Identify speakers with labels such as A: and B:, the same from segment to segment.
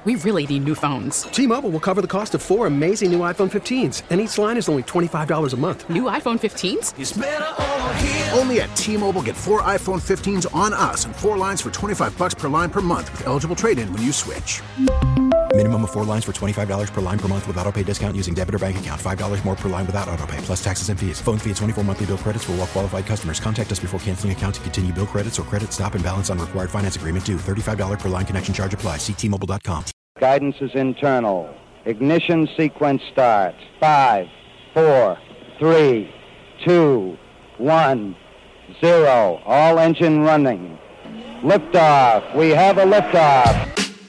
A: We really need new phones.
B: T-Mobile will cover the cost of 4 amazing new iPhone 15s, and each line is only $25 a month.
A: New iPhone 15s?
C: It's better over here.
D: Only at T-Mobile, get 4 iPhone 15s on us and 4 lines for $25 per line per month with eligible trade-in when you switch.
E: Minimum of 4 lines for $25 per line per month with autopay discount using debit or bank account. $5 more per line without autopay, plus taxes and fees. Phone fee at 24 monthly bill credits for well-qualified customers. Contact us before canceling account to continue bill credits or credit stop and balance on required finance agreement due. $35 per line connection charge applies. See T-Mobile.com.
F: Guidance is internal. Ignition sequence starts. 5, 4, 3, 2, 1, 0. All engine running. Liftoff. We have a liftoff.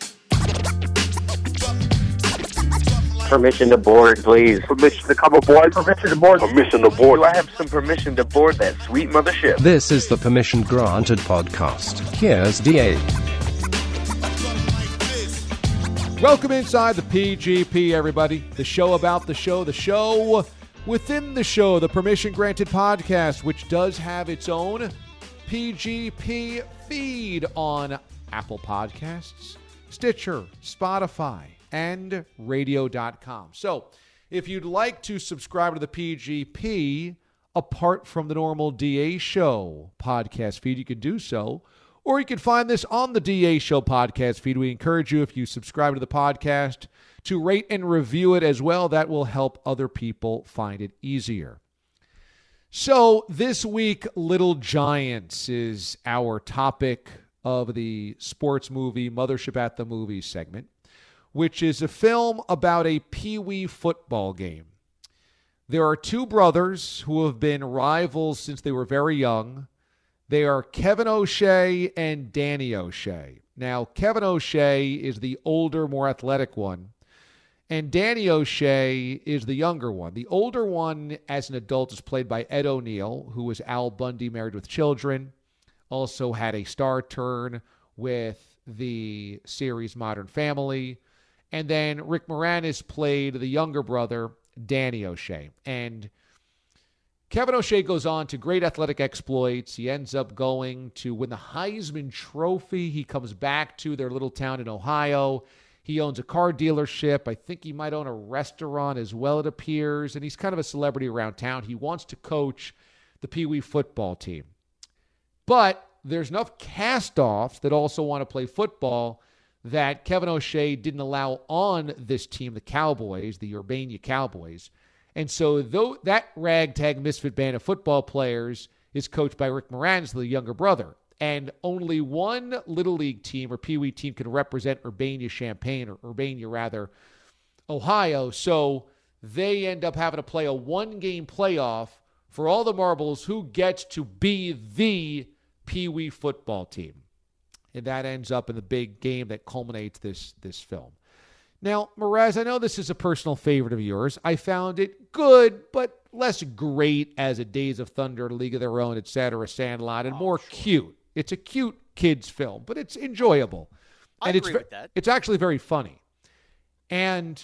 G: Permission to board, please.
H: Permission to come aboard. Permission to board.
G: Permission to board.
H: Do I have some permission to board that sweet mothership?
I: This is the Permission Granted podcast. Here's DA.
J: Welcome inside the PGP, everybody. The show about the show within the show, the Permission Granted podcast, which does have its own PGP feed on Apple Podcasts, Stitcher, Spotify, and radio.com. So if you'd like to subscribe to the PGP apart from the normal DA Show podcast feed, you can do so. Or you can find this on the DA Show podcast feed. We encourage you, if you subscribe to the podcast, to rate and review it as well. That will help other people find it easier. So this week, Little Giants is our topic of the sports movie Mothership at the Movies segment, which is a film about a Pee-wee football game. There are two brothers who have been rivals since they were very young. They are Kevin O'Shea and Danny O'Shea. Now, Kevin O'Shea is the older, more athletic one, and Danny O'Shea is the younger one. The older one, as an adult, is played by Ed O'Neill, who was Al Bundy, Married with Children, also had a star turn with the series Modern Family. And then Rick Moranis played the younger brother, Danny O'Shea. And Kevin O'Shea goes on to great athletic exploits. He ends up going to win the Heisman Trophy. He comes back to their little town in Ohio. He owns a car dealership. I think he might own a restaurant as well, it appears. And he's kind of a celebrity around town. He wants to coach the Pee-wee football team. But there's enough cast-offs that also want to play football that Kevin O'Shea didn't allow on this team, the Cowboys, the Urbana Cowboys. And so though that ragtag misfit band of football players is coached by Rick Moranis, the younger brother. And only one Little League team or Pee-wee team can represent Urbana-Champaign, or Urbana, rather, Ohio. So they end up having to play a one-game playoff for all the marbles who gets to be the Pee-wee football team. And that ends up in the big game that culminates this film. Now, Mraz, I know this is a personal favorite of yours. I found it good, but less great as a Days of Thunder, League of Their Own, etc., Sandlot, and more cute. It's a cute kids film, but it's enjoyable.
K: I agree with that.
J: It's actually very funny. And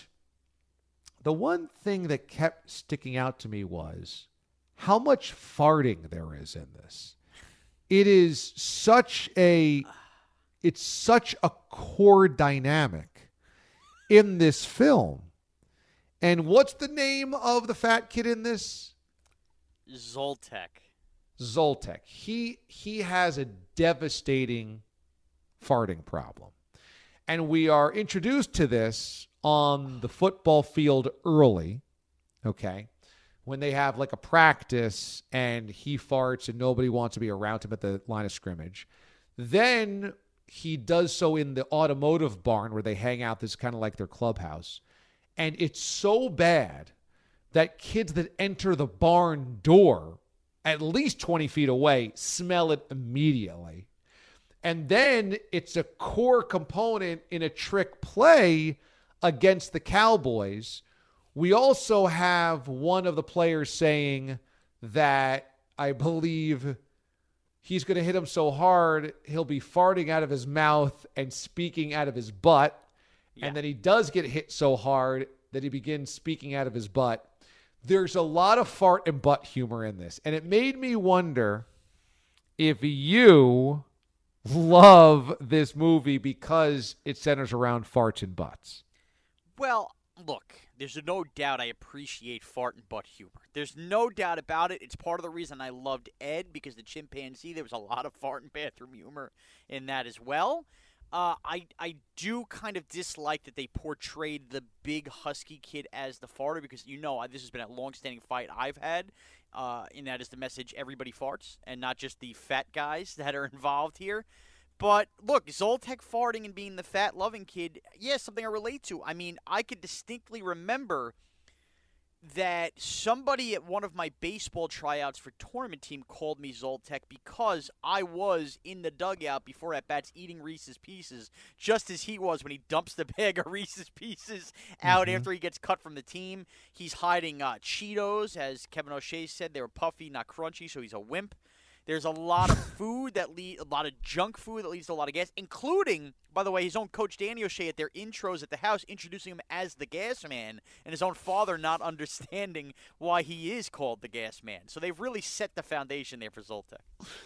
J: the one thing that kept sticking out to me was how much farting there is in this. It is such a core dynamic in this film. And what's the name of the fat kid in this?
K: Zoltek.
J: He has a devastating farting problem. And we are introduced to this on the football field early, okay, when they have like a practice and he farts and nobody wants to be around him at the line of scrimmage. Then he does so in the automotive barn where they hang out. This is kind of like their clubhouse. And it's so bad that kids that enter the barn door at least 20 feet away smell it immediately. And then it's a core component in a trick play against the Cowboys. We also have one of the players saying that, I believe, he's going to hit him so hard, he'll be farting out of his mouth and speaking out of his butt. Yeah. And then he does get hit so hard that he begins speaking out of his butt. There's a lot of fart and butt humor in this. And it made me wonder if you love this movie because it centers around farts and butts.
K: Well, look, there's no doubt I appreciate fart and butt humor. There's no doubt about it. It's part of the reason I loved Ed, because the chimpanzee, there was a lot of fart and bathroom humor in that as well. I do kind of dislike that they portrayed the big husky kid as the farter, because this has been a long-standing fight I've had, and that is the message: everybody farts, and not just the fat guys that are involved here. But look, Zoltek farting and being the fat loving kid, something I relate to. I mean, I could distinctly remember that somebody at one of my baseball tryouts for tournament team called me Zoltek because I was in the dugout before at-bats eating Reese's Pieces, just as he was when he dumps the bag of Reese's Pieces out after he gets cut from the team. He's hiding Cheetos, as Kevin O'Shea said. They were puffy, not crunchy, so he's a wimp. There's a lot of food a lot of junk food that leads to a lot of gas, including, by the way, his own coach Danny O'Shea at their intros at the house introducing him as the gas man, and his own father not understanding why he is called the gas man. So they've really set the foundation there for Zoltek.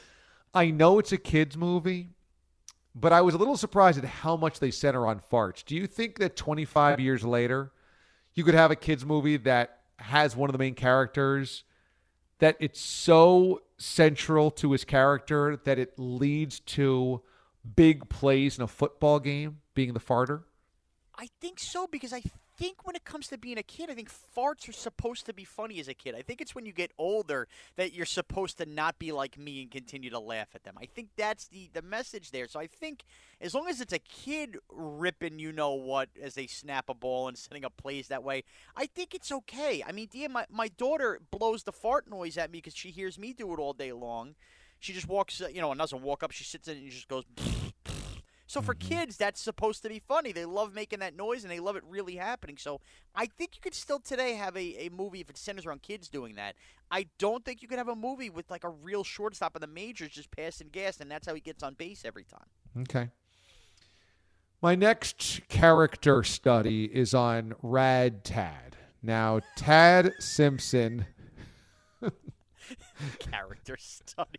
J: I know it's a kid's movie, but I was a little surprised at how much they center on farts. Do you think that 25 years later, you could have a kid's movie that has one of the main characters that it's so central to his character that it leads to big plays in a football game, being the farter?
K: I think so, because I think when it comes to being a kid, I think farts are supposed to be funny as a kid. I think it's when you get older that you're supposed to not be like me and continue to laugh at them. I think that's the message there. So I think as long as it's a kid ripping you-know-what as they snap a ball and setting up plays that way, I think it's okay. I mean, my daughter blows the fart noise at me because she hears me do it all day long. She just walks, and doesn't walk up. She sits in and just goes... So for kids, that's supposed to be funny. They love making that noise, and they love it really happening. So I think you could still today have a movie if it centers around kids doing that. I don't think you could have a movie with like a real shortstop in the majors just passing gas, and that's how he gets on base every time.
J: Okay. My next character study is on Rad Tad. Now, Tad Simpson.
K: Character study.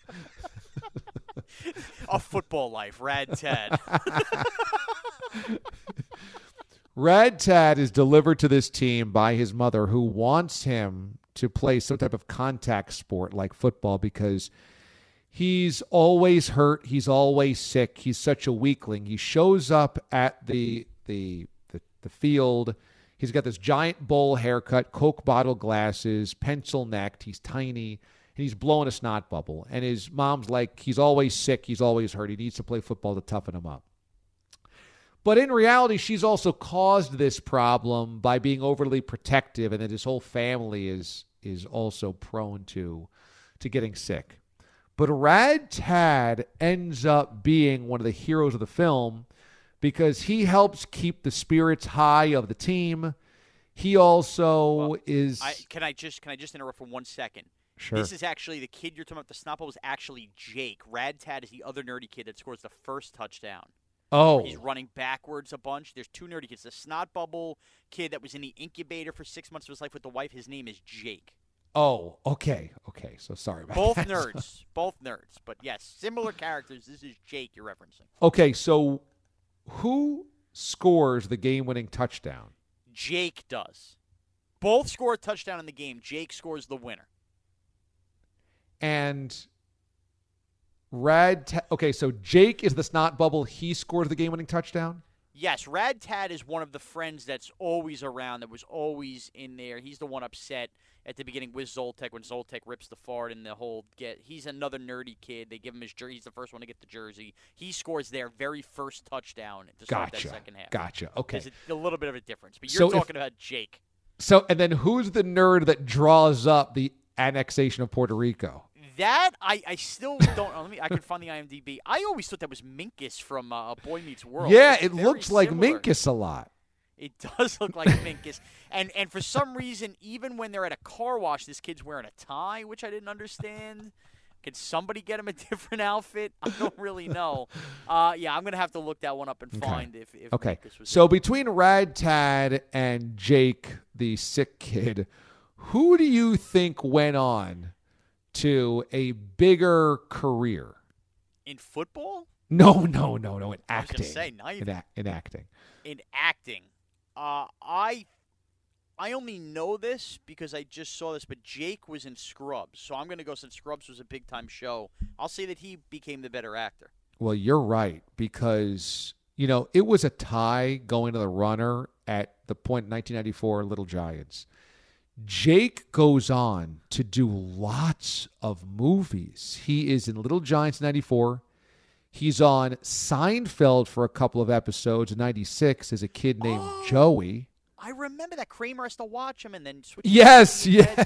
K: A football life, Rad Tad.
J: Rad Tad is delivered to this team by his mother, who wants him to play some type of contact sport like football because he's always hurt. He's always sick. He's such a weakling. He shows up at the field. He's got this giant bowl haircut, Coke bottle glasses, pencil necked. He's tiny. And he's blowing a snot bubble. And his mom's like, he's always sick. He's always hurt. He needs to play football to toughen him up. But in reality, she's also caused this problem by being overly protective, and that his whole family is also prone to getting sick. But Rad Tad ends up being one of the heroes of the film because he helps keep the spirits high of the team. He also is...
K: Can I just interrupt for 1 second?
J: Sure.
K: This is actually the kid you're talking about. The snot bubble was actually Jake. Rad Tad is the other nerdy kid that scores the first touchdown.
J: Oh.
K: He's running backwards a bunch. There's two nerdy kids. The snot bubble kid that was in the incubator for 6 months of his life with the wife, his name is Jake.
J: Oh, okay. So sorry about
K: Both
J: that.
K: Both nerds. But yes, similar characters. This is Jake you're referencing.
J: Okay, so who scores the game-winning touchdown?
K: Jake does. Both score a touchdown in the game. Jake scores the winner.
J: And okay, so Jake is the snot bubble. He scores the game-winning touchdown?
K: Yes, Rad Tad is one of the friends that's always around, that was always in there. He's the one upset at the beginning with Zoltek when Zoltek rips the fart and the whole he's another nerdy kid. They give him his jersey. He's the first one to get the jersey. He scores their very first touchdown to start that second half.
J: Gotcha. Okay.
K: There's a little bit of a difference. But you're talking about Jake.
J: So, and then who's the nerd that draws up the annexation of Puerto Rico?
K: That, I still don't know. I can find the IMDb. I always thought that was Minkus from Boy Meets World.
J: Yeah,
K: it's
J: it looks like Minkus a lot.
K: It does look like Minkus. And for some reason, even when they're at a car wash, this kid's wearing a tie, which I didn't understand. Could somebody get him a different outfit? I don't really know. Yeah, I'm going to have to look that one up and find if Minkus was
J: So between Rad Tad and Jake, the sick kid, who do you think went on to a bigger career?
K: In football?
J: No. In
K: I was
J: acting.
K: going to say, neither.
J: In acting.
K: In acting. I only know this because I just saw this, but Jake was in Scrubs. So I'm going to go, since Scrubs was a big-time show, I'll say that he became the better actor.
J: Well, you're right, because, it was a tie going to the runner at the point in 1994, Little Giants. Jake goes on to do lots of movies. He is in Little Giants 94. He's on Seinfeld for a couple of episodes in 96 as a kid named Joey.
K: I remember that. Kramer has to watch him and then switch.
J: Yes.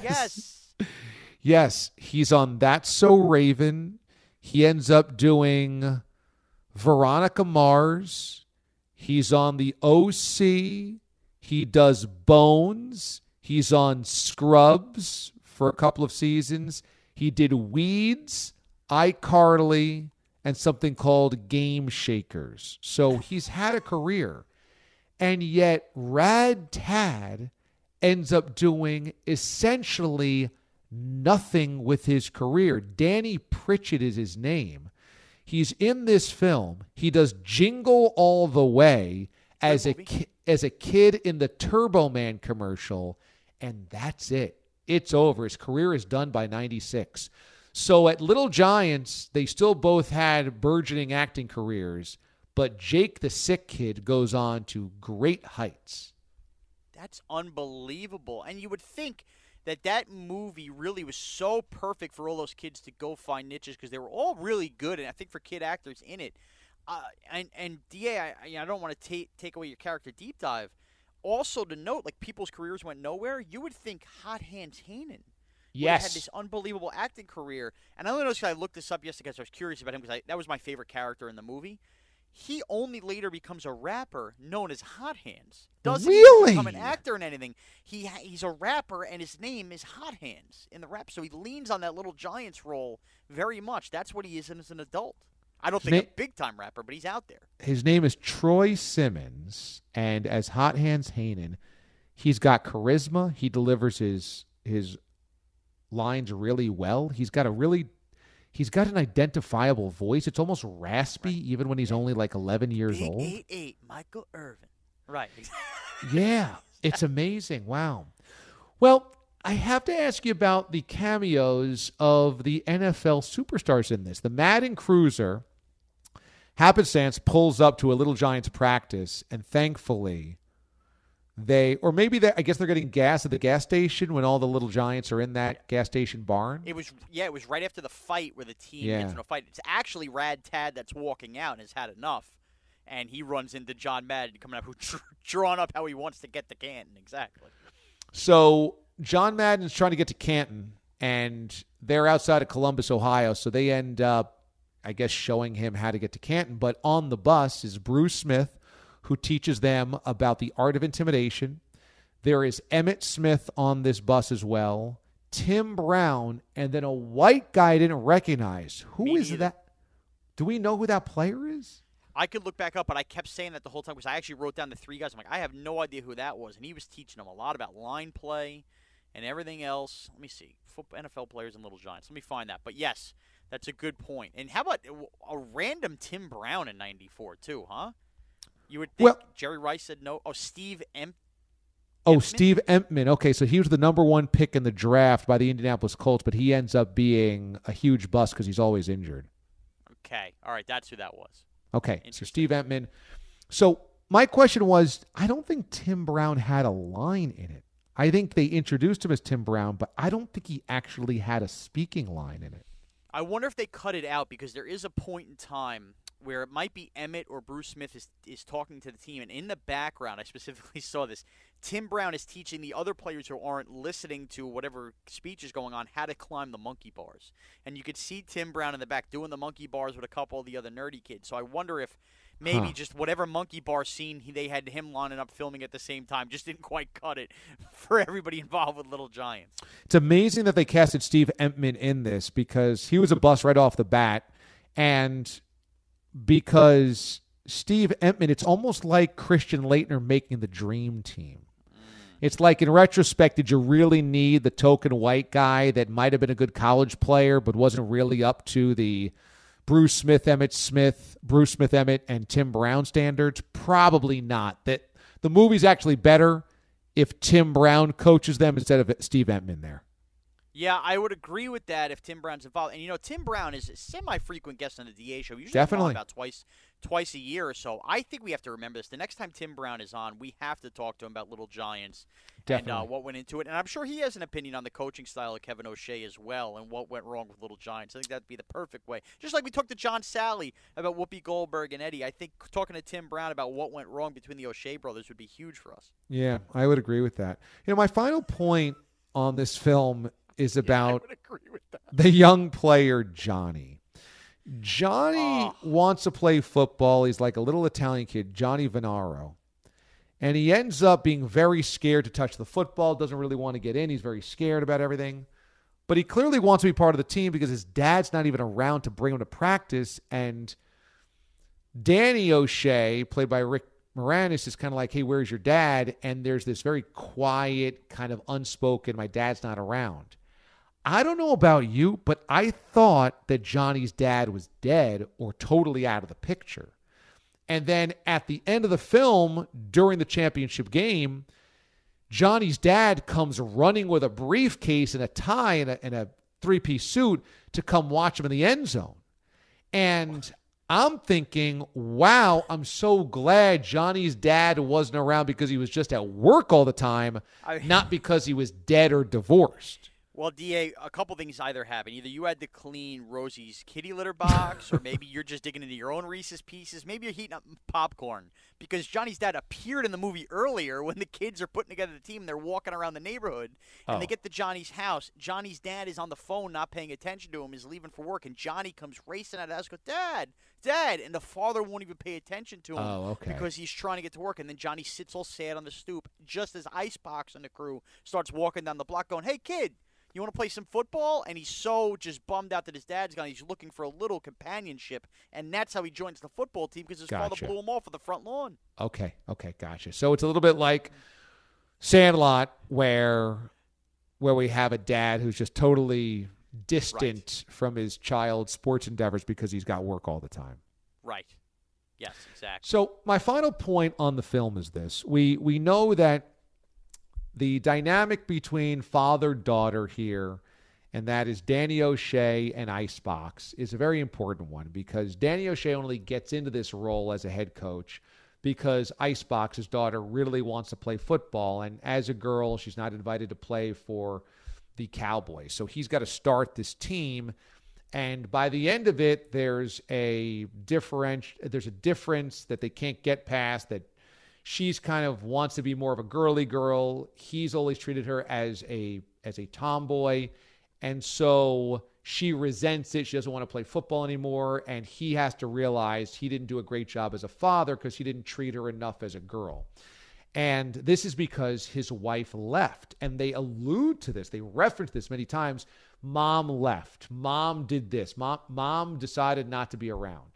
K: Yes.
J: He's on That's So Raven. He ends up doing Veronica Mars. He's on The OC. He does Bones. He's on Scrubs for a couple of seasons. He did Weeds, iCarly, and something called Game Shakers. So he's had a career. And yet Rad Tad ends up doing essentially nothing with his career. Danny Pritchett is his name. He's in this film. He does Jingle All the Way as a kid in the Turbo Man commercial, and that's it. It's over. His career is done by 96. So at Little Giants, they still both had burgeoning acting careers, but Jake the Sick Kid goes on to great heights.
K: That's unbelievable. And you would think that movie really was so perfect for all those kids to go find niches because they were all really good, and I think for kid actors in it. And DA, I don't want to take away your character deep dive. Also to note, like, people's careers went nowhere. You would think Hot Hands Heyman had this unbelievable acting career. And I only noticed because I looked this up yesterday because I was curious about him because that was my favorite character in the movie. He only later becomes a rapper known as Hot Hands. Doesn't even become an actor in anything. He's a rapper, and his name is Hot Hands in the rap. So he leans on that Little Giants role very much. That's what he is as an adult. I don't think a big-time rapper, but he's out there.
J: His name is Troy Simmons, and as Hot Hands Heyman, he's got charisma. He delivers his lines really well. He's got an identifiable voice. It's almost raspy, even when he's only like 11 years old.
K: 8'8", Michael Irvin. Right.
J: Yeah, it's amazing. Wow. Well, I have to ask you about the cameos of the NFL superstars in this. The Madden Cruiser, happenstance, pulls up to a Little Giants practice, and thankfully I guess they're getting gas at the gas station when all the Little Giants are in that gas station barn.
K: It was right after the fight where the team gets in a fight. It's actually Rad Tad that's walking out and has had enough, and he runs into John Madden coming up, who's drawn up how he wants to get to Canton. Exactly.
J: So John Madden's trying to get to Canton, and they're outside of Columbus, Ohio, so they end up, I guess, showing him how to get to Canton. But on the bus is Bruce Smith, who teaches them about the art of intimidation. There is Emmitt Smith on this bus as well, Tim Brown, and then a white guy I didn't recognize. Who is that? Do we know who that player is?
K: I could look back up, but I kept saying that the whole time because I actually wrote down the three guys. I'm like, I have no idea who that was. And he was teaching them a lot about line play and everything else. Let me see. NFL players and Little Giants. Let me find that. But, yes, that's a good point. And how about a random Tim Brown in 94 too, huh? You would think Jerry Rice said no. Oh, Steve Emtman?
J: Oh, Steve Emtman. Okay, so he was the number one pick in the draft by the Indianapolis Colts, but he ends up being a huge bust because he's always injured.
K: Okay. All right, that's who that was.
J: Okay, so Steve Emtman. So my question was, I don't think Tim Brown had a line in it. I think they introduced him as Tim Brown, but I don't think he actually had a speaking line in it.
K: I wonder if they cut it out because there is a point in time where it might be Emmitt or Bruce Smith is talking to the team, and in the background, I specifically saw this, Tim Brown is teaching the other players who aren't listening to whatever speech is going on how to climb the monkey bars. And you could see Tim Brown in the back doing the monkey bars with a couple of the other nerdy kids. So I wonder if maybe just whatever monkey bar scene they had him lining up filming at the same time just didn't quite cut it for everybody involved with Little Giants.
J: It's amazing that they casted Steve Emtman in this because he was a bust right off the bat, and because Steve Emtman, it's almost like Christian Laettner making the dream team. It's like, in retrospect, did you really need the token white guy that might have been a good college player but wasn't really up to the Bruce Smith, Emmett, and Tim Brown standards? Probably not. That the movie's actually better if Tim Brown coaches them instead of Steve Emtman there.
K: Yeah, I would agree with that if Tim Brown's involved. And, Tim Brown is a semi-frequent guest on the DA show. Usually
J: Definitely.
K: About twice a year or so. I think we have to remember this. The next time Tim Brown is on, we have to talk to him about Little Giants.
J: Definitely.
K: And what went into it. And I'm sure he has an opinion on the coaching style of Kevin O'Shea as well and what went wrong with Little Giants. I think that would be the perfect way. Just like we talked to John Sally about Whoopi Goldberg and Eddie, I think talking to Tim Brown about what went wrong between the O'Shea brothers would be huge for us.
J: Yeah, I would agree with that. My final point on this film is about the young player Johnny. Johnny wants to play football. He's like a little Italian kid, Johnny Venaro. And he ends up being very scared to touch the football, doesn't really want to get in. He's very scared about everything. But he clearly wants to be part of the team because his dad's not even around to bring him to practice. And Danny O'Shea, played by Rick Moranis, is kind of like, hey, where's your dad? And there's this very quiet, kind of unspoken, my dad's not around. I don't know about you, but I thought that Johnny's dad was dead or totally out of the picture. And then at the end of the film, during the championship game, Johnny's dad comes running with a briefcase and a tie and a three-piece suit to come watch him in the end zone. And I'm thinking, wow, I'm so glad Johnny's dad wasn't around because he was just at work all the time, not because he was dead or divorced.
K: Well, DA, a couple things either happen. Either you had to clean Rosie's kitty litter box, or maybe you're just digging into your own Reese's Pieces. Maybe you're heating up popcorn. Because Johnny's dad appeared in the movie earlier when the kids are putting together the team and they're walking around the neighborhood. And they get to Johnny's house. Johnny's dad is on the phone, not paying attention to him, is leaving for work. And Johnny comes racing out of the house, goes, Dad. And the father won't even pay attention to him because he's trying to get to work. And then Johnny sits all sad on the stoop just as Icebox and the crew starts walking down the block going, hey, kid. You want to play some football? And he's so just bummed out that his dad's gone. He's looking for a little companionship. And that's how he joins the football team because his father blew him off of the front lawn.
J: Okay, gotcha. So it's a little bit like Sandlot where we have a dad who's just totally distant from his child's sports endeavors because he's got work all the time.
K: Right. Yes, exactly.
J: So my final point on the film is this. We know that the dynamic between father-daughter here, and that is Danny O'Shea and Icebox, is a very important one because Danny O'Shea only gets into this role as a head coach because Icebox, his daughter, really wants to play football. And as a girl, she's not invited to play for the Cowboys. So he's got to start this team. And by the end of it, there's a difference that they can't get past, that she's kind of wants to be more of a girly girl. He's always treated her as a tomboy. And so she resents it. She doesn't want to play football anymore. And he has to realize he didn't do a great job as a father because he didn't treat her enough as a girl. And this is because his wife left. And they allude to this. They reference this many times. Mom left. Mom did this. Mom decided not to be around.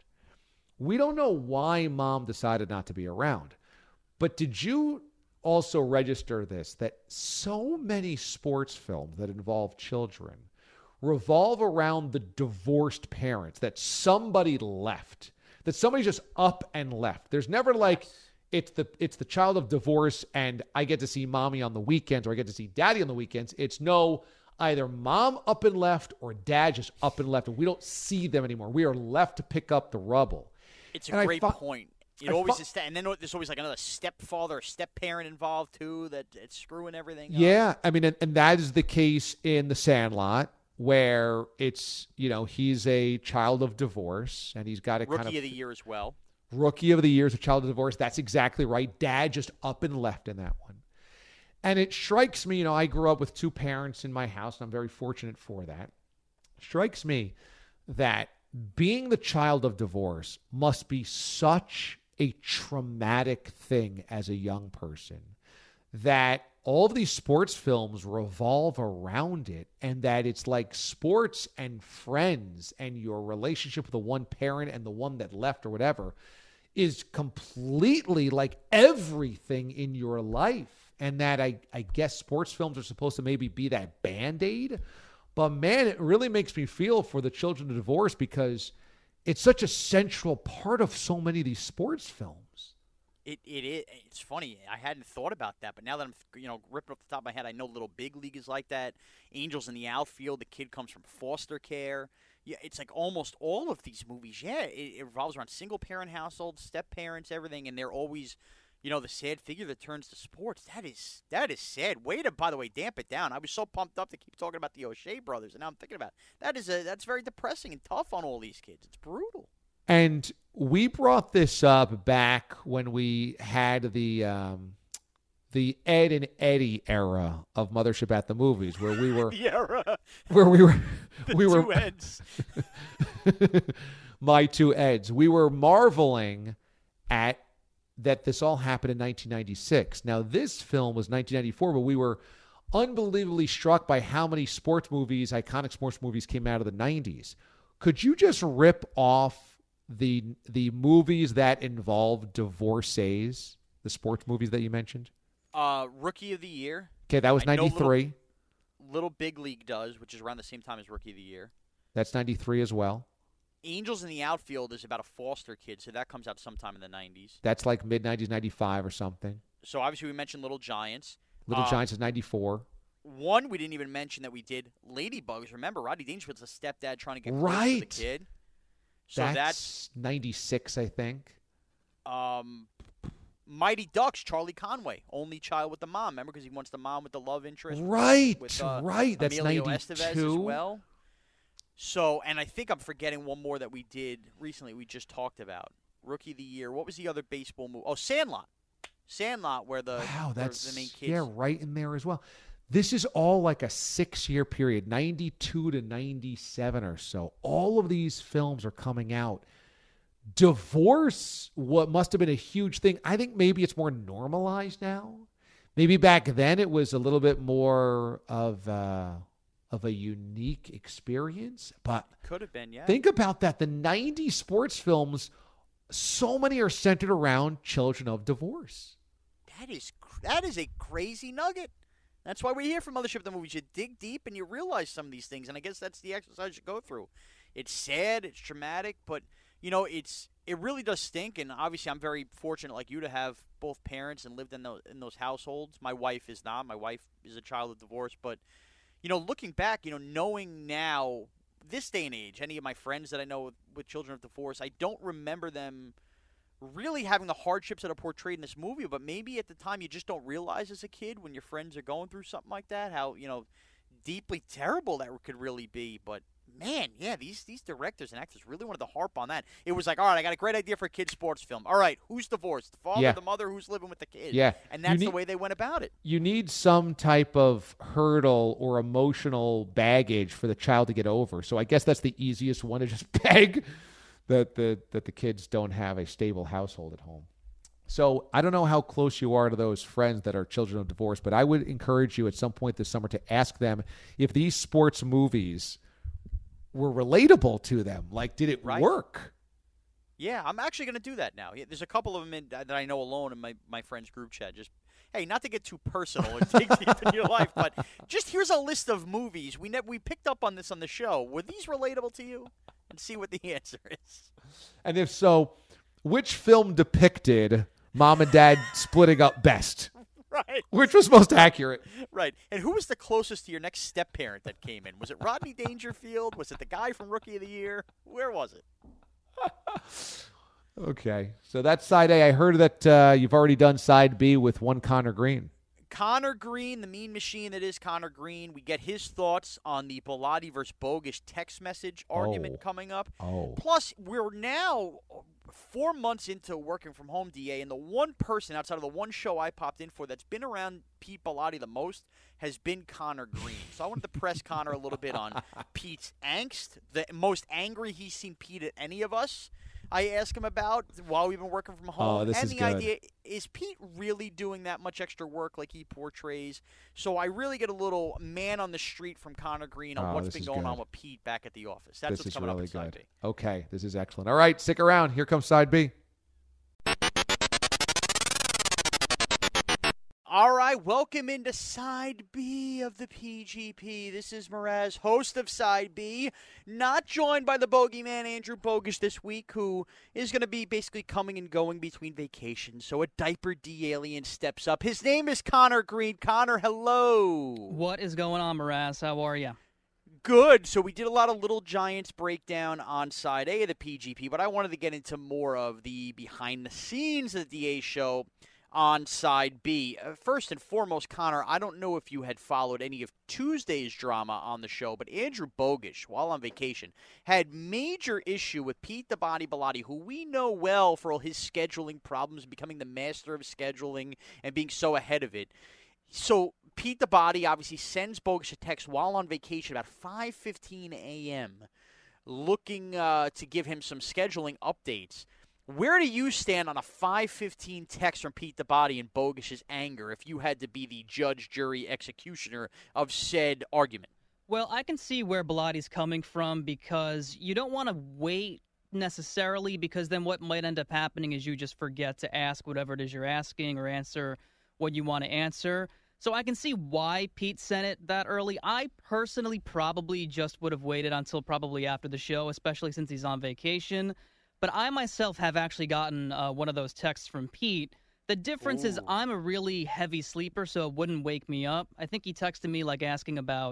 J: We don't know why mom decided not to be around. But did you also register this, that so many sports films that involve children revolve around the divorced parents, that somebody left, that somebody just up and left? There's never like, it's the child of divorce and I get to see mommy on the weekends or I get to see daddy on the weekends. It's no, either mom up and left or dad just up and left, and we don't see them anymore. We are left to pick up the rubble.
K: It's a great point. It always is, and then there's always like another stepfather or step-parent involved too that's screwing everything up.
J: Yeah, I mean, and that is the case in The Sandlot, where it's, he's a child of divorce, and he's got to
K: Rookie of the year as well.
J: Rookie of the year is a child of divorce. That's exactly right. Dad just up and left in that one. And it strikes me, I grew up with two parents in my house, and I'm very fortunate for that. It strikes me that being the child of divorce must be such a traumatic thing as a young person, that all of these sports films revolve around it, and that it's like sports and friends and your relationship with the one parent and the one that left or whatever is completely like everything in your life. And that I guess sports films are supposed to maybe be that Band-Aid. But man, it really makes me feel for the children of divorce because it's such a central part of so many of these sports films.
K: It is. It's funny. I hadn't thought about that, but now that I'm ripping off the top of my head, I know Little Big League is like that. Angels in the Outfield. The kid comes from foster care. Yeah, it's like almost all of these movies. Yeah, it revolves around single parent households, step parents, everything, and they're always, the sad figure that turns to sports. That is sad. Way to, by the way, damp it down. I was so pumped up to keep talking about the O'Shea brothers, and now I'm thinking about it. That's very depressing and tough on all these kids. It's brutal.
J: And we brought this up back when we had the Ed and Eddie era of Mothership at the Movies, where we were
K: the era,
J: where we were
K: two Eds.
J: My two Eds. We were marveling at that this all happened in 1996. Now, this film was 1994, but we were unbelievably struck by how many iconic sports movies came out of the 90s. Could you just rip off the movies that involve divorcees, the sports movies that you mentioned?
K: Rookie of the Year.
J: Okay, that was 93.
K: Little Big League does, which is around the same time as Rookie of the Year.
J: That's 93 as well.
K: Angels in the Outfield is about a foster kid, so that comes out sometime in the 90s.
J: That's like mid-90s, 95 or something.
K: So obviously we mentioned Little Giants.
J: Little Giants is 94.
K: One we didn't even mention that we did, Ladybugs. Remember, Rodney Dangerfield's a stepdad trying to get close to the kid. So that's 96, I think. Mighty Ducks, Charlie Conway, only child with the mom. Remember, because he wants the mom with the love interest.
J: Right,
K: with,
J: right. That's
K: Emilio
J: 92
K: Estevez as well. So, and I think I'm forgetting one more that we did recently. We just talked about Rookie of the Year. What was the other baseball movie? Oh, Sandlot. Sandlot, where the
J: that's
K: the main kids.
J: Yeah, right in there as well. This is all like a 6-year period, 92 to 97 or so. All of these films are coming out. Divorce, what must have been a huge thing. I think maybe it's more normalized now. Maybe back then it was a little bit more of a unique experience. But
K: could have been, yeah.
J: Think about that. The 90s sports films, so many are centered around children of divorce.
K: That is a crazy nugget. That's why we're here for Mothership the Movies. You dig deep and you realize some of these things, and I guess that's the exercise you go through. It's sad, it's traumatic, but it really does stink. And obviously, I'm very fortunate, like you, to have both parents and lived in those households. My wife is not. My wife is a child of divorce. But looking back, knowing now, this day and age, any of my friends that I know with children of divorce, I don't remember them really having the hardships that are portrayed in this movie, but maybe at the time you just don't realize as a kid when your friends are going through something like that, how, deeply terrible that could really be. But, man, yeah, these directors and actors really wanted to harp on that. It was like, all right, I got a great idea for a kid's sports film. All right, who's divorced? The father, the mother, who's living with the kid?
J: Yeah.
K: And that's the way they went about it.
J: You need some type of hurdle or emotional baggage for the child to get over. So I guess that's the easiest one, to just beg that the kids don't have a stable household at home. So I don't know how close you are to those friends that are children of divorce, but I would encourage you at some point this summer to ask them if these sports movies were relatable to them. Like, did it work?
K: Yeah, I'm actually going to do that now. There's a couple of them that I know alone in my friend's group chat. Just, hey, not to get too personal or take deep in your life, but just here's a list of movies. We picked up on this on the show. Were these relatable to you? And see what the answer is.
J: And if so, which film depicted mom and dad splitting up best?
K: Right.
J: Which was most accurate?
K: Right. And who was the closest to your next step-parent that came in? Was it Rodney Dangerfield? Was it the guy from Rookie of the Year? Where was it?
J: Okay. So that's side A. I heard that you've already done side B with one Connor Green.
K: Connor Green, the mean machine that is Connor Green. We get his thoughts on the Bilotti versus Bogus text message argument coming up. Plus, we're now 4 months into working from home, DA, and the one person outside of the one show I popped in for that's been around Pete Bilotti the most has been Connor Green. So I wanted to press Connor a little bit on Pete's angst, the most angry he's seen Pete at any of us. I ask him about while we've been working from home.
J: This
K: and
J: is
K: the
J: good.
K: idea, is Pete really doing that much extra work like he portrays? So I really get a little man on the street from Connor Green on what's been going on with Pete back at the office. That's what's coming up in Side B.
J: Okay, this is excellent. All right, stick around. Here comes Side B.
K: All right. right, welcome into Side B of the PGP. This is Mraz, host of Side B, not joined by the bogeyman Andrew Bogusch this week, who is going to be basically coming and going between vacations, so a diaper D-alien steps up. His name is Connor Green. Connor, hello.
C: What is going on, Mraz? How are you?
K: Good. So we did a lot of Little Giants breakdown on Side A of the PGP, but I wanted to get into more of the behind-the-scenes of the DA show on Side B. First and foremost, Connor, I don't know if you had followed any of Tuesday's drama on the show, but Andrew Bogusch, while on vacation, had major issue with Pete the Body Bellotti, who we know well for all his scheduling problems, becoming the master of scheduling and being so ahead of it. So Pete the Body obviously sends Bogusch a text while on vacation about 5:15 a.m. looking to give him some scheduling updates. Where do you stand on a 5:15 text from Pete the Body and Bogusch's anger if you had to be the judge, jury, executioner of said argument?
C: Well, I can see where Bellotti's coming from because you don't want to wait necessarily, because then what might end up happening is you just forget to ask whatever it is you're asking or answer what you want to answer. So I can see why Pete sent it that early. I personally probably just would have waited until probably after the show, especially since he's on vacation. But I myself have actually gotten one of those texts from Pete. The difference is I'm a really heavy sleeper, so it wouldn't wake me up. I think he texted me asking about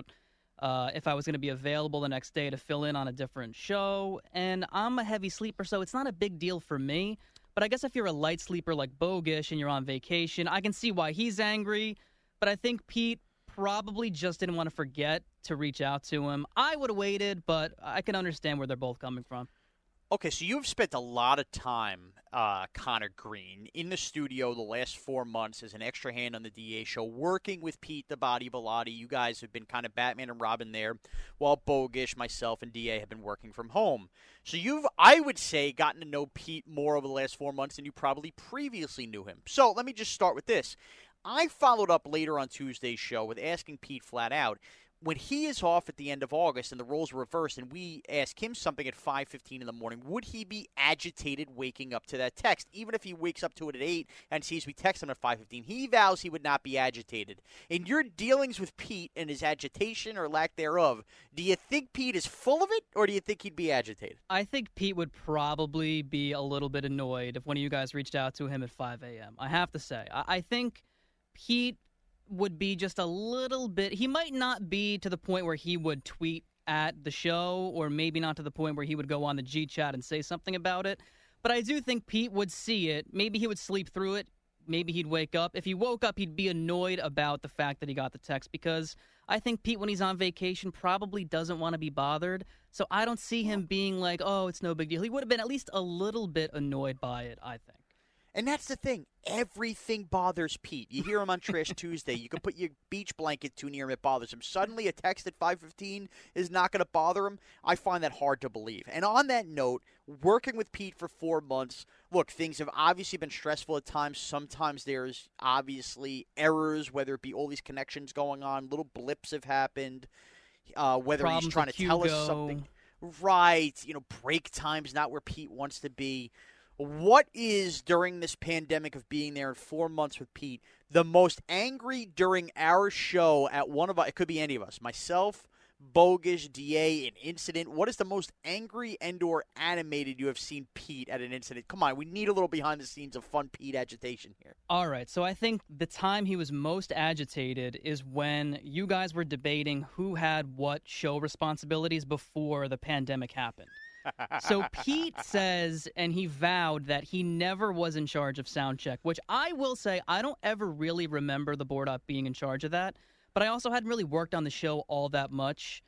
C: if I was going to be available the next day to fill in on a different show. And I'm a heavy sleeper, so it's not a big deal for me. But I guess if you're a light sleeper like Bogusch and you're on vacation, I can see why he's angry. But I think Pete probably just didn't want to forget to reach out to him. I would have waited, but I can understand where they're both coming from.
K: Okay, so you've spent a lot of time, Connor Green, in the studio the last 4 months as an extra hand on the DA show, working with Pete the Body Bellotti. You guys have been kind of Batman and Robin there, while Bogusch, myself, and DA have been working from home. So you've, I would say, gotten to know Pete more over the last 4 months than you probably previously knew him. So let me just start with this. I followed up later on Tuesday's show with asking Pete flat out, when he is off at the end of August and the roles reverse and we ask him something at 5:15 in the morning, would he be agitated waking up to that text? Even if he wakes up to it at 8 and sees we text him at 5:15, he vows he would not be agitated. In your dealings with Pete and his agitation or lack thereof, do you think Pete is full of it or do you think he'd be agitated?
C: I think Pete would probably be a little bit annoyed if one of you guys reached out to him at 5 a.m. I have to say. I think Pete would be just a little bit, he might not be to the point where he would tweet at the show, or maybe not to the point where he would go on the G chat and say something about it, but I do think Pete would see it. Maybe he would sleep through it. Maybe he'd wake up. If he woke up, he'd be annoyed about the fact that he got the text, because I think Pete, when he's on vacation, probably doesn't want to be bothered. So I don't see him being like, oh, it's no big deal. He would have been at least a little bit annoyed by it, I think.
K: And that's the thing. Everything bothers Pete. You hear him on Trash Tuesday. You can put your beach blanket too near him. It bothers him. Suddenly a text at 5:15 is not going to bother him. I find that hard to believe. And on that note, working with Pete for 4 months, look, things have obviously been stressful at times. Sometimes there's obviously errors, whether it be all these connections going on, little blips have happened, whether
C: Problems
K: he's trying to tell us something. Right. Break time's not where Pete wants to be. What is, during this pandemic of being there in 4 months with Pete, the most angry during our show at one of us? It could be any of us. Myself, Bogusch, DA, an incident. What is the most angry and or animated you have seen Pete at an incident? Come on, we need a little behind the scenes of fun Pete agitation here.
C: All right, so I think the time he was most agitated is when you guys were debating who had what show responsibilities before the pandemic happened. So Pete says, and he vowed that he never was in charge of sound check, which I will say I don't ever really remember the board op being in charge of that. But I also hadn't really worked on the show all that much,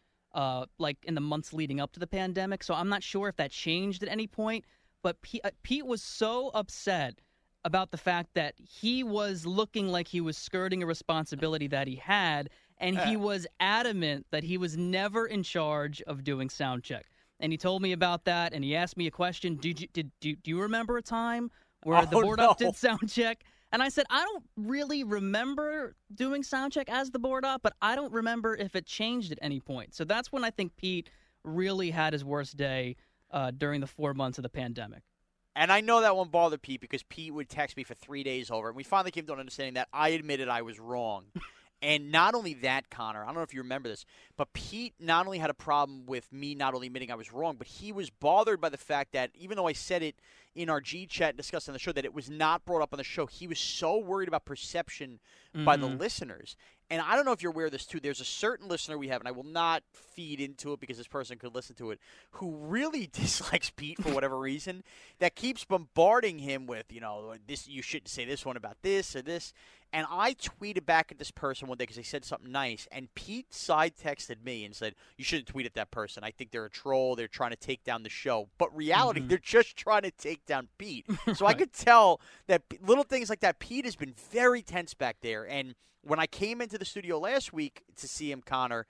C: in the months leading up to the pandemic. So I'm not sure if that changed at any point. But Pete was so upset about the fact that he was looking like he was skirting a responsibility that he had, and he was adamant that he was never in charge of doing sound check. And he told me about that, and he asked me a question. Do you remember a time where the board op did sound check? And I said, I don't really remember doing sound check as the board op, but I don't remember if it changed at any point. So that's when I think Pete really had his worst day during the 4 months of the pandemic.
K: And I know that one bothered Pete because Pete would text me for 3 days over. And we finally came to an understanding that I admitted I was wrong. And not only that, Connor, I don't know if you remember this, but Pete not only had a problem with me not only admitting I was wrong, but he was bothered by the fact that even though I said it in our G chat and discussed on the show that it was not brought up on the show, he was so worried about perception by the listeners. And I don't know if you're aware of this, too. There's a certain listener we have, and I will not feed into it because this person could listen to it, who really dislikes Pete for whatever reason, that keeps bombarding him with, this you shouldn't say this one about this or this. And I tweeted back at this person one day because they said something nice, and Pete side-texted me and said, you shouldn't tweet at that person. I think they're a troll. They're trying to take down the show. But reality, they're just trying to take down Pete. So I could tell that little things like that, Pete has been very tense back there. And when I came into the studio last week to see him, Connor,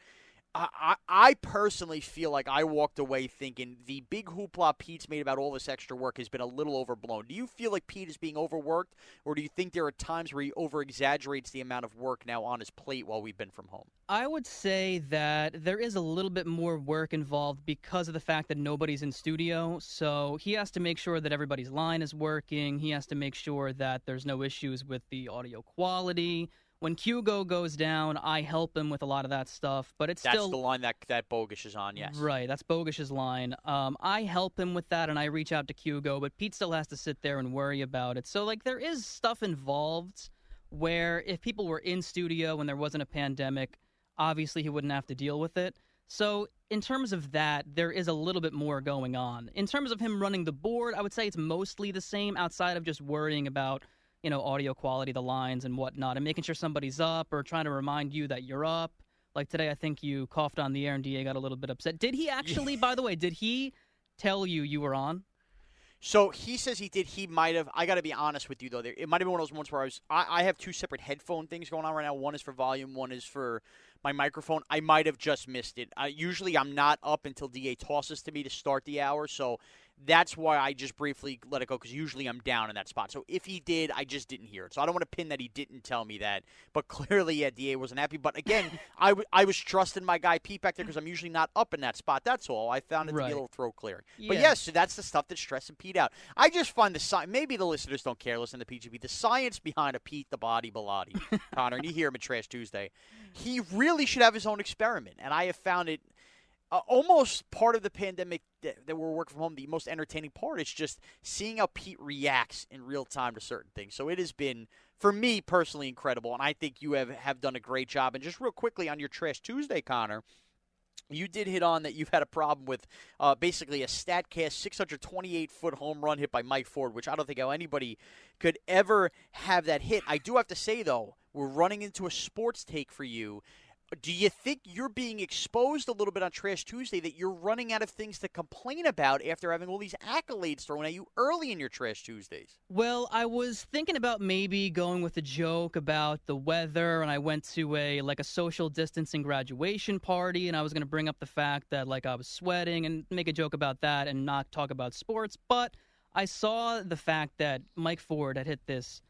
K: I personally feel like I walked away thinking the big hoopla Pete's made about all this extra work has been a little overblown. Do you feel like Pete is being overworked, or do you think there are times where he over-exaggerates the amount of work now on his plate while we've been from home?
C: I would say that there is a little bit more work involved because of the fact that nobody's in studio. So he has to make sure that everybody's line is working. He has to make sure that there's no issues with the audio quality. When Hugo goes down, I help him with a lot of that stuff, but it's
K: that's
C: still...
K: That's the line that Bogusch is on, yes.
C: Right, that's Bogusch's line. I help him with that, and I reach out to Hugo, but Pete still has to sit there and worry about it. So, there is stuff involved where if people were in studio when there wasn't a pandemic, obviously he wouldn't have to deal with it. So, in terms of that, there is a little bit more going on. In terms of him running the board, I would say it's mostly the same outside of just worrying about audio quality, the lines and whatnot, and making sure somebody's up or trying to remind you that you're up. Like today, I think you coughed on the air and DA got a little bit upset. Did he actually, by the way, did he tell you were on?
K: So he says he did. He might have. I got to be honest with you, though. It might have been one of those ones where I have two separate headphone things going on right now. One is for volume. One is for my microphone. I might have just missed it. Usually I'm not up until DA tosses to me to start the hour, so that's why I just briefly let it go, because usually I'm down in that spot. So if he did, I just didn't hear it. So I don't want to pin that he didn't tell me that. But clearly, yeah, DA wasn't happy. But again, I was trusting my guy Pete back there because I'm usually not up in that spot. That's all. I found it to be a little throat clearing. Yeah. But yes, so that's the stuff that's stressing Pete out. I just find maybe the listeners don't care, listen to PGP, the science behind a Pete the Body Bilotti, Connor, and you hear him at Trash Tuesday. He really should have his own experiment. And I have found it almost part of the pandemic that we're working from home. The most entertaining part is just seeing how Pete reacts in real time to certain things. So it has been, for me personally, incredible. And I think you have done a great job. And just real quickly on your Trash Tuesday, Connor, you did hit on that you've had a problem with basically a StatCast 628-foot home run hit by Mike Ford, which I don't think how anybody could ever have that hit. I do have to say, though, we're running into a sports take for you. Do you think you're being exposed a little bit on Trash Tuesday, that you're running out of things to complain about after having all these accolades thrown at you early in your Trash Tuesdays?
C: Well, I was thinking about maybe going with a joke about the weather, and I went to a social distancing graduation party, and I was going to bring up the fact that I was sweating and make a joke about that and not talk about sports. But I saw the fact that Mike Ford had hit this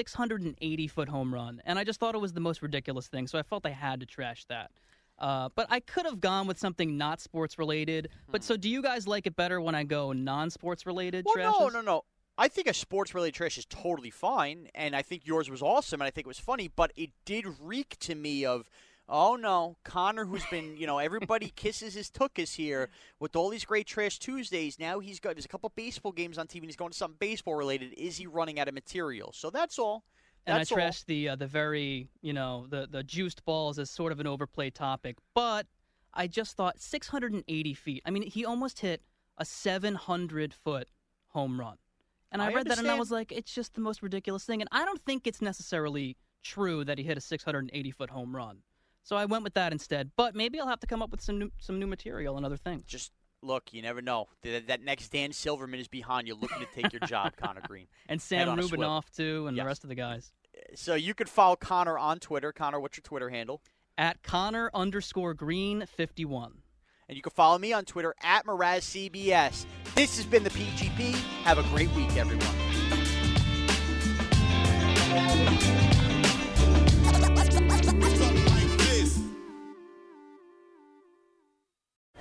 C: 680-foot home run, and I just thought it was the most ridiculous thing, so I felt I had to trash that. But I could have gone with something not sports-related. But so do you guys like it better when I go non-sports-related trashes?
K: No. I think a sports-related trash is totally fine, and I think yours was awesome, and I think it was funny, but it did reek to me of, oh, no, Connor, who's been, everybody kisses his tuchus here with all these great Trash Tuesdays. Now there's a couple baseball games on TV, and he's going to something baseball-related. Is he running out of material? So that's all.
C: And I trashed the very, the juiced balls as sort of an overplayed topic. But I just thought 680 feet. I mean, he almost hit a 700-foot home run. And I read that, and I was like, it's just the most ridiculous thing. And I don't think it's necessarily true that he hit a 680-foot home run. So I went with that instead. But maybe I'll have to come up with some new material and other things.
K: Just look, you never know. That next Dan Silverman is behind you looking to take your job, Connor Green.
C: And Sam Rubinoff, too, and the rest of the guys.
K: So you could follow Connor on Twitter. Connor, what's your Twitter handle?
C: At Connor_Green51.
K: And you can follow me on Twitter at MarazCBS. This has been the PGP. Have a great week, everyone.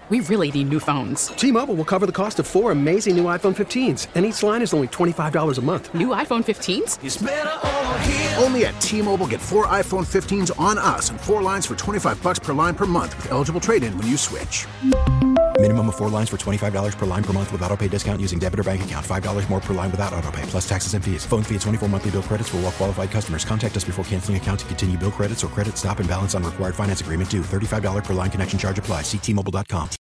A: We really need new phones.
B: T-Mobile will cover the cost of 4 amazing new iPhone 15s, and each line is only $25 a month.
A: New iPhone 15s?
D: It's better over here. Only at T-Mobile, get 4 iPhone 15s on us and 4 lines for $25 per line per month with eligible trade-in when you switch.
E: Minimum of 4 lines for $25 per line per month with autopay discount using debit or bank account. $5 more per line without autopay, plus taxes and fees. Phone fee at 24 monthly bill credits for well-qualified customers. Contact us before canceling account to continue bill credits or credit stop and balance on required finance agreement due. $35 per line connection charge applies. See T-Mobile.com.